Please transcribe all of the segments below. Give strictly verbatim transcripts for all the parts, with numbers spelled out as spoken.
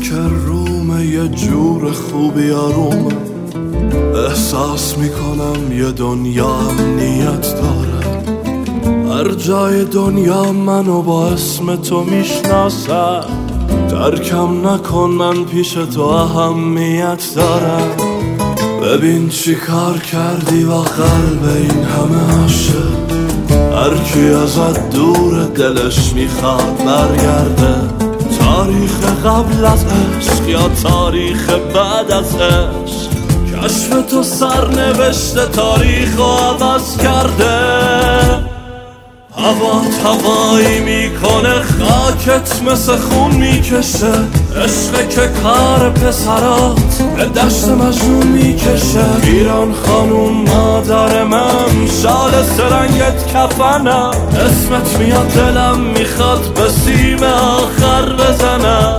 که رومه یه جور خوبی آرومه، احساس میکنم یه دنیا امنیت داره. هر جای دنیا منو با اسم تو میشناسه، ترکم نکن من پیش تو اهمیت دارم. ببین چی کار کردی با قلب این همه عاشق، هر کی ازت دور دلش میخواد برگرده. تاریخ قبل از عشق یا تاریخ بعد از عشق، کشف تو سرنوشت تاریخ رو عوض کرده. هوا هوایی میکنه، خاکت مثل خون میکشه. عشق که کار پسرات به دشت مجنون میکشه. ایران خانوم مادر من، شال سرنگت کفنم. اسمت میاد دلم میخواد به سیم آخر بزنم.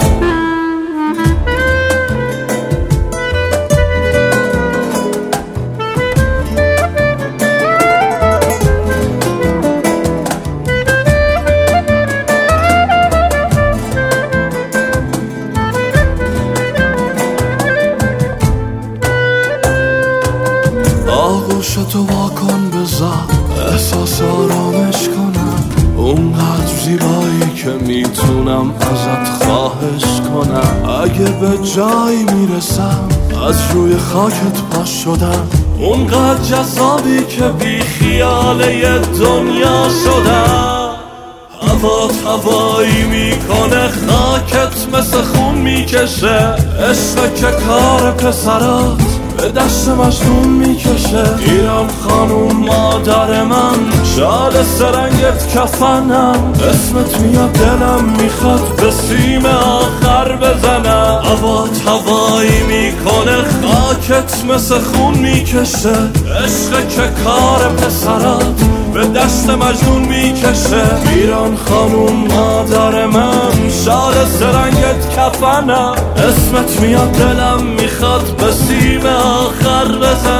آغوشتو واکن بذار احساس آرامش کنم. اونقدر زیبایی که میتونم ازت خواهش کنم. اگه به جایی میرسم از روی خاکت پاش شدم، اونقدر جذابی که بی خیال یه دنیا شدم. هوات هوایی میکنه، خاکت مثل خون میکشه. عشق که کار پسرات به دشت مجنون میکشه. ایران خانوم مادر من، شال سرنگت کفنم. اسمت میاد دلم میخواد به سیم آخر بزنم. هوات هوایی میکنه، خاکت مثل خون میکشه. عشق که کار پسرات به دشت مجنون میکشه. ایران خانوم مادر من، شال سرنگت کفنم. اسمت میاد دلم میخواد به سیم آخر بزن.